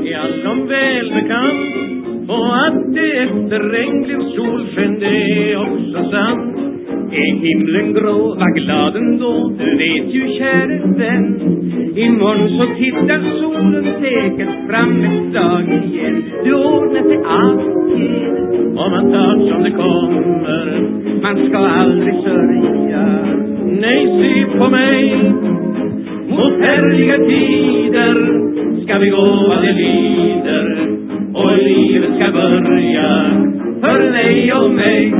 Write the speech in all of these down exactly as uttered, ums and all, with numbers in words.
är allom välbekant. Och att det efter regn blev solsken, det är också sant. Är himlen grå, var glad ändå, du vet ju käre vän. Imorgon så tittar solen säkert fram ett slag igen. Det ordnar sig alltid om man tar som det kommer. Man ska aldrig sörja, nej se på mig. Mot härliga tider ska vi gå vad det lider, och livet ska börja för dig och mig.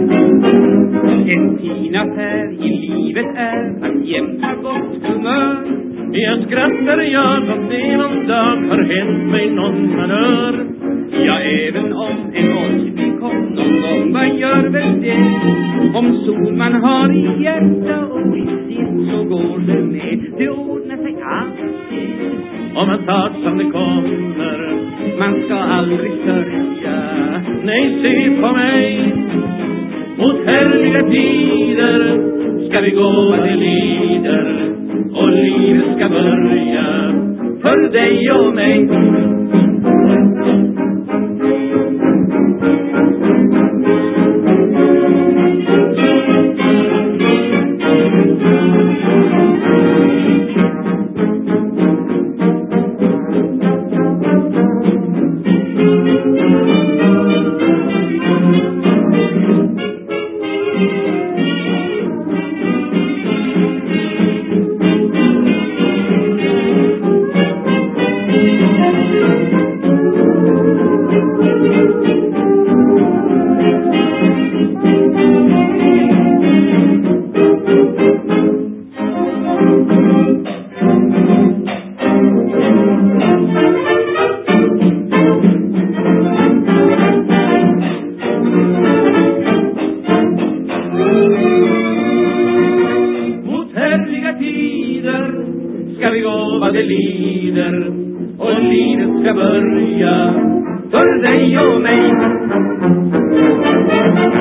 En fin affär i livet är att jämt ha gott humör. Jag skrattar jag som det någon dag har hänt mig någon manör. Ja, även om en ålder kom någon gång, vad gör väl det? Om sol man har i hjärta och i sin, så går det med. Det ordnar sig alltid om man tar som det kommer. Man ska aldrig sörja, nej se på mig. Mot härliga tider ska vi gå vad det lider, och livet ska börja för dig och mig. Ska vi gå vad det lider, och livet ska börja för dig och mig.